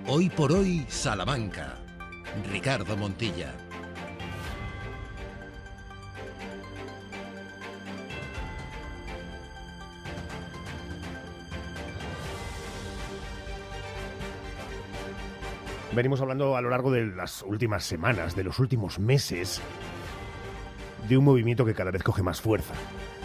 Hoy por hoy, Salamanca. Ricardo Montilla. Venimos hablando a lo largo de las últimas semanas, de los últimos meses, de un movimiento que cada vez coge más fuerza.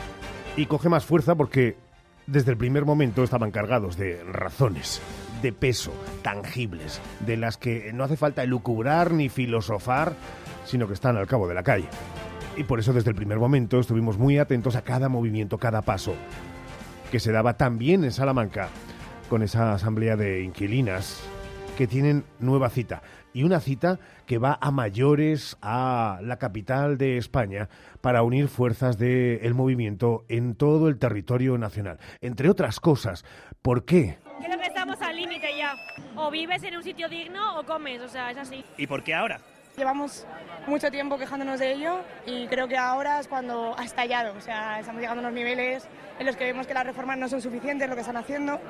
Y coge más fuerza porque desde el primer momento estaban cargados de razones, de peso, tangibles, de las que no hace falta elucubrar ni filosofar, sino que están al cabo de la calle. Y por eso desde el primer momento estuvimos muy atentos a cada movimiento, cada paso, que se daba también en Salamanca, con esa asamblea de inquilinas que tienen nueva cita, y una cita que va a mayores, a la capital de España, para unir fuerzas del movimiento en todo el territorio nacional. Entre otras cosas, ¿por qué? Creo que estamos al límite ya. O vives en un sitio digno o comes, o sea, es así. ¿Y por qué ahora? Llevamos mucho tiempo quejándonos de ello y creo que ahora es cuando ha estallado. O sea, estamos llegando a unos niveles en los que vemos que las reformas no son suficientes, lo que están haciendo,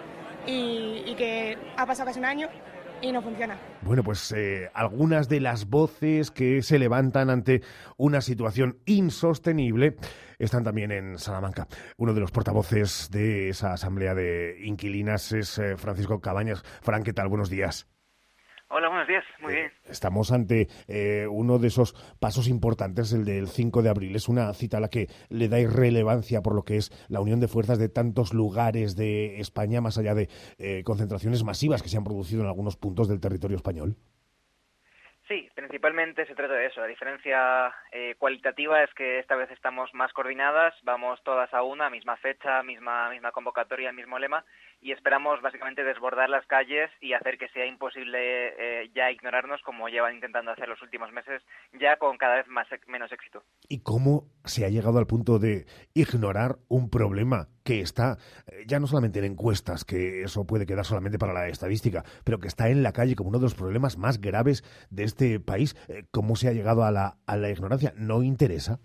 y que ha pasado casi un año y no funciona. Bueno, pues algunas de las voces que se levantan ante una situación insostenible están también en Salamanca. Uno de los portavoces de esa asamblea de inquilinas es Francisco Cabañas. Fran, ¿qué tal? Buenos días. Hola, buenos días. Muy bien. Estamos ante uno de esos pasos importantes, el del 5 de abril. Es una cita a la que le dais relevancia por lo que es la unión de fuerzas de tantos lugares de España, más allá de concentraciones masivas que se han producido en algunos puntos del territorio español. Sí, principalmente se trata de eso. La diferencia cualitativa es que esta vez estamos más coordinadas, vamos todas a una, misma fecha, misma convocatoria, mismo lema, y esperamos básicamente desbordar las calles y hacer que sea imposible ya ignorarnos, como llevan intentando hacer los últimos meses, ya con cada vez menos éxito. ¿Y cómo se ha llegado al punto de ignorar un problema que está ya no solamente en encuestas, que eso puede quedar solamente para la estadística, pero que está en la calle como uno de los problemas más graves de este país? ¿Cómo se ha llegado a la ignorancia? ¿No interesa?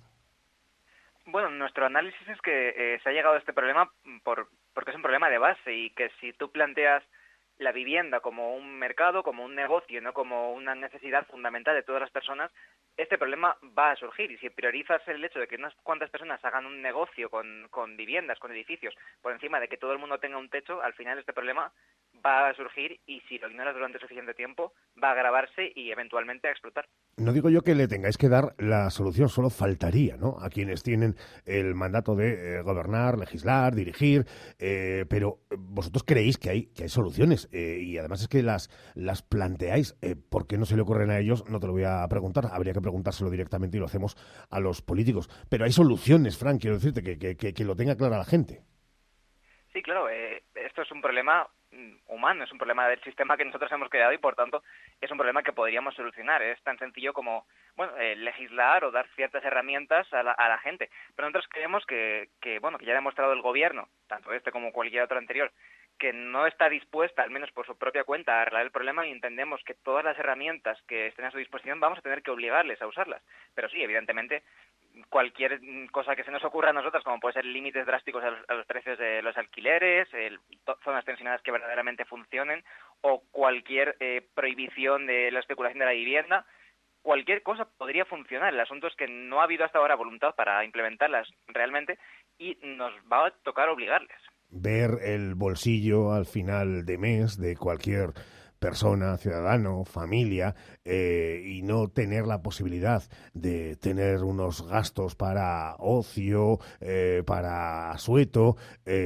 Bueno, nuestro análisis es que se ha llegado a este problema porque es un problema de base, y que si tú planteas la vivienda como un mercado, como un negocio, no como una necesidad fundamental de todas las personas, este problema va a surgir. Y si priorizas el hecho de que unas cuantas personas hagan un negocio con viviendas, con edificios, por encima de que todo el mundo tenga un techo, al final este problema va a surgir, y si lo ignoras durante suficiente tiempo, va a agravarse y eventualmente a explotar. No digo yo que le tengáis que dar la solución, solo faltaría, ¿no?, a quienes tienen el mandato de gobernar, legislar, dirigir, pero vosotros creéis que hay soluciones, y además es que las planteáis. ¿Por qué no se le ocurren a ellos? No te lo voy a preguntar, habría que preguntárselo directamente y lo hacemos a los políticos. Pero hay soluciones, Fran, quiero decirte, que lo tenga clara la gente. Sí, claro, esto es un problema humano, es un problema del sistema que nosotros hemos creado, y por tanto es un problema que podríamos solucionar. Es tan sencillo como legislar o dar ciertas herramientas a la gente. Pero nosotros creemos que ya ha demostrado el gobierno, tanto este como cualquier otro anterior, que no está dispuesta, al menos por su propia cuenta, a arreglar el problema, y entendemos que todas las herramientas que estén a su disposición vamos a tener que obligarles a usarlas. Pero sí, evidentemente, cualquier cosa que se nos ocurra a nosotros, como puede ser límites drásticos a los precios de los alquileres, zonas tensionadas que verdaderamente funcionen, o cualquier prohibición de la especulación de la vivienda, cualquier cosa podría funcionar. El asunto es que no ha habido hasta ahora voluntad para implementarlas realmente, y nos va a tocar obligarles. Ver el bolsillo al final de mes de cualquier persona, ciudadano, familia, y no tener la posibilidad de tener unos gastos para ocio, para asueto,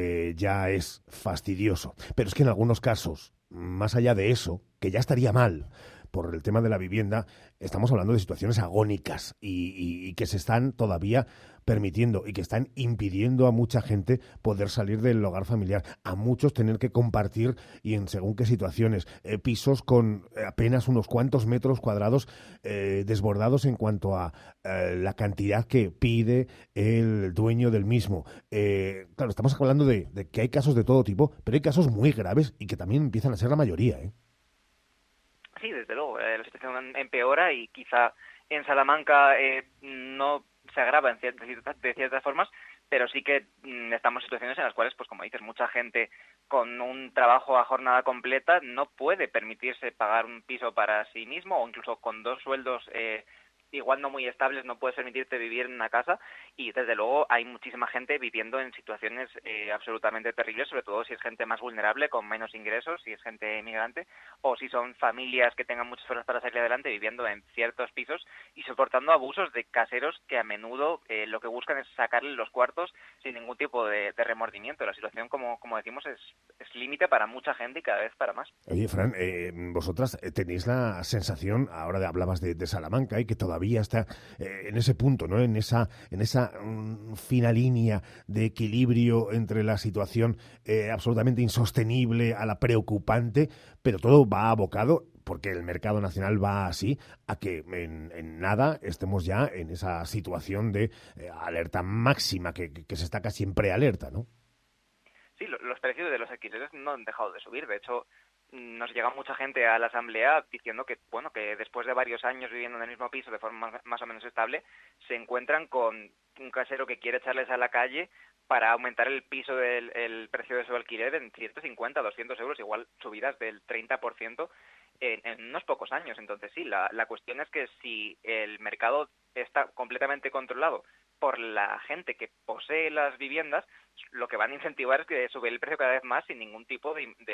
ya es fastidioso. Pero es que en algunos casos, más allá de eso, que ya estaría mal por el tema de la vivienda, estamos hablando de situaciones agónicas y que se están todavía permitiendo y que están impidiendo a mucha gente poder salir del hogar familiar, a muchos tener que compartir, y en según qué situaciones, pisos con apenas unos cuantos metros cuadrados, desbordados en cuanto a la cantidad que pide el dueño del mismo. Claro, estamos hablando de que hay casos de todo tipo, pero hay casos muy graves y que también empiezan a ser la mayoría, ¿eh? Sí, desde luego, la situación empeora, y quizá en Salamanca no se agrava de ciertas formas, pero sí que estamos en situaciones en las cuales, pues como dices, mucha gente con un trabajo a jornada completa no puede permitirse pagar un piso para sí mismo, o incluso con 2 sueldos igual no muy estables no puedes permitirte vivir en una casa, y desde luego hay muchísima gente viviendo en situaciones absolutamente terribles, sobre todo si es gente más vulnerable, con menos ingresos, si es gente inmigrante, o si son familias que tengan muchos esfuerzos para salir adelante viviendo en ciertos pisos y soportando abusos de caseros que a menudo lo que buscan es sacarle los cuartos sin ningún tipo de remordimiento. La situación, como decimos, es límite para mucha gente y cada vez para más. Oye, Fran, vosotras tenéis la sensación, ahora hablabas de Salamanca y que todavía está en ese punto, ¿no? En esa fina línea de equilibrio entre la situación absolutamente insostenible a la preocupante, pero todo va abocado, porque el mercado nacional va así, a que en nada estemos ya en esa situación de alerta máxima, que se está casi en prealerta, ¿no? Sí, los precios de los alquileres no han dejado de subir. De hecho, nos llega mucha gente a la asamblea diciendo que, bueno, que después de varios años viviendo en el mismo piso de forma más o menos estable, se encuentran con un casero que quiere echarles a la calle para aumentar el precio de su alquiler en 150, 200 euros, igual subidas del 30% en unos pocos años. Entonces sí, la cuestión es que si el mercado está completamente controlado por la gente que posee las viviendas, lo que van a incentivar es que sube el precio cada vez más sin ningún tipo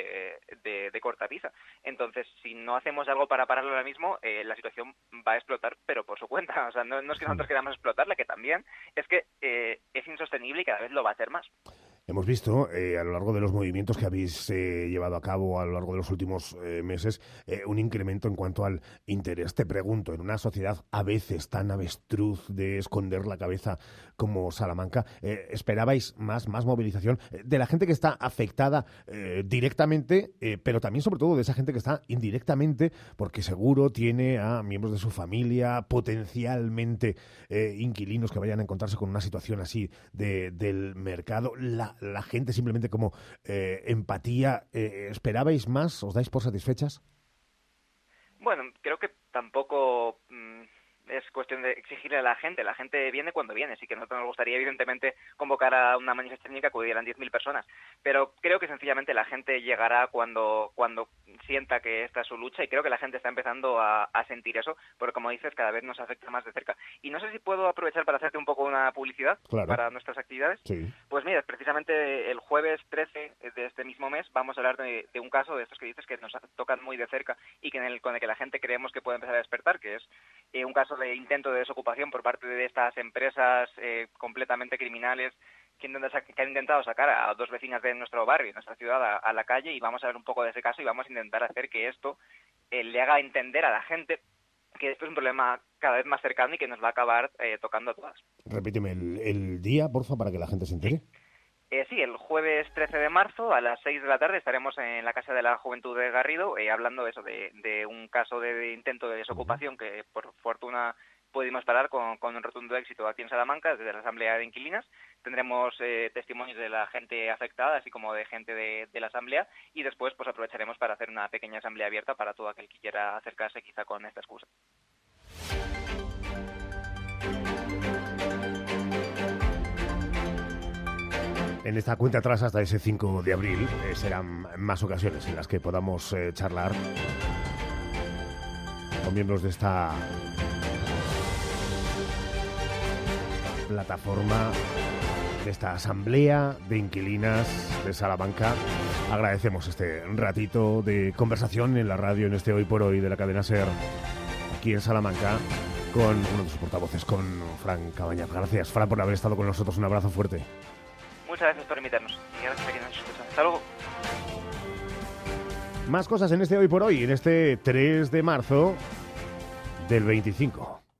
de cortapisa. Entonces, si no hacemos algo para pararlo ahora mismo, la situación va a explotar, pero por su cuenta. O sea, no es que nosotros queramos explotarla, que también, es que es insostenible y cada vez lo va a hacer más. Hemos visto a lo largo de los movimientos que habéis llevado a cabo a lo largo de los últimos meses un incremento en cuanto al interés. Te pregunto, en una sociedad a veces tan avestruz de esconder la cabeza como Salamanca, ¿esperabais más movilización de la gente que está afectada directamente, pero también sobre todo de esa gente que está indirectamente, porque seguro tiene a miembros de su familia, potencialmente inquilinos que vayan a encontrarse con una situación así del mercado? La gente simplemente como empatía, ¿esperabais más? ¿Os dais por satisfechas? Bueno, creo que tampoco es cuestión de exigirle a la gente. La gente viene cuando viene. Sí que a nosotros nos gustaría, evidentemente, convocar a una manifestación que acudieran 10.000 personas. Pero creo que sencillamente la gente llegará cuando sienta que esta es su lucha, y creo que la gente está empezando a sentir eso, porque como dices, cada vez nos afecta más de cerca. Y no sé si puedo aprovechar para hacerte un poco una publicidad para nuestras actividades. Sí. Pues mira, precisamente el jueves 13 de este mismo mes vamos a hablar de un caso de estos que dices que nos tocan muy de cerca y con el que la gente creemos que puede empezar a despertar, que es un caso de intento de desocupación por parte de estas empresas completamente criminales que han intentado sacar a 2 vecinas de nuestro barrio, de nuestra ciudad, a la calle, y vamos a ver un poco de ese caso y vamos a intentar hacer que esto le haga entender a la gente que esto es un problema cada vez más cercano y que nos va a acabar tocando a todas. Repíteme el día, porfa, para que la gente se entere. Sí, el jueves 13 de marzo a las 6 de la tarde estaremos en la Casa de la Juventud de Garrido hablando de un caso de intento de desocupación que por fortuna pudimos parar con un rotundo éxito aquí en Salamanca desde la Asamblea de Inquilinas. Tendremos testimonios de la gente afectada, así como de gente de la Asamblea, y después pues aprovecharemos para hacer una pequeña asamblea abierta para todo aquel que quiera acercarse quizá con esta excusa. En esta cuenta atrás hasta ese 5 de abril serán más ocasiones en las que podamos charlar con miembros de esta plataforma, de esta asamblea de inquilinas de Salamanca. Agradecemos este ratito de conversación en la radio, en este Hoy por Hoy de la cadena SER, aquí en Salamanca, con uno de sus portavoces, con Fran Cabañas. Gracias, Fran, por haber estado con nosotros. Un abrazo fuerte. Muchas gracias por invitarnos y gracias a quienes nos escuchan. Hasta luego. Más cosas en este Hoy por Hoy, en este 3 de marzo del 25.